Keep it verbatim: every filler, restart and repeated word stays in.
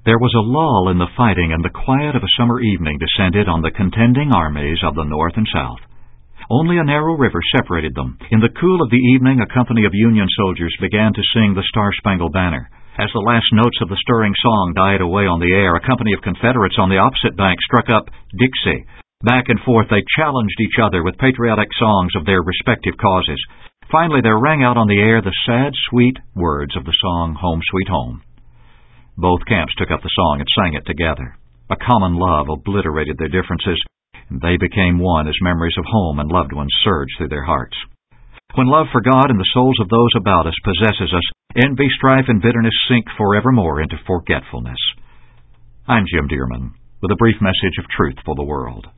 There was a lull in the fighting, and the quiet of a summer evening descended on the contending armies of the North and South. Only a narrow river separated them. In the cool of the evening, a company of Union soldiers began to sing the Star-Spangled Banner. As the last notes of the stirring song died away on the air, a company of Confederates on the opposite bank struck up Dixie. Back and forth they challenged each other with patriotic songs of their respective causes. Finally there rang out on the air the sad, sweet words of the song Home Sweet Home. Both camps took up the song and sang it together. A common love obliterated their differences, and they became one as memories of home and loved ones surged through their hearts. When love for God and the souls of those about us possesses us, envy, strife, and bitterness sink forevermore into forgetfulness. I'm Jim Dearman, with a brief message of truth for the world.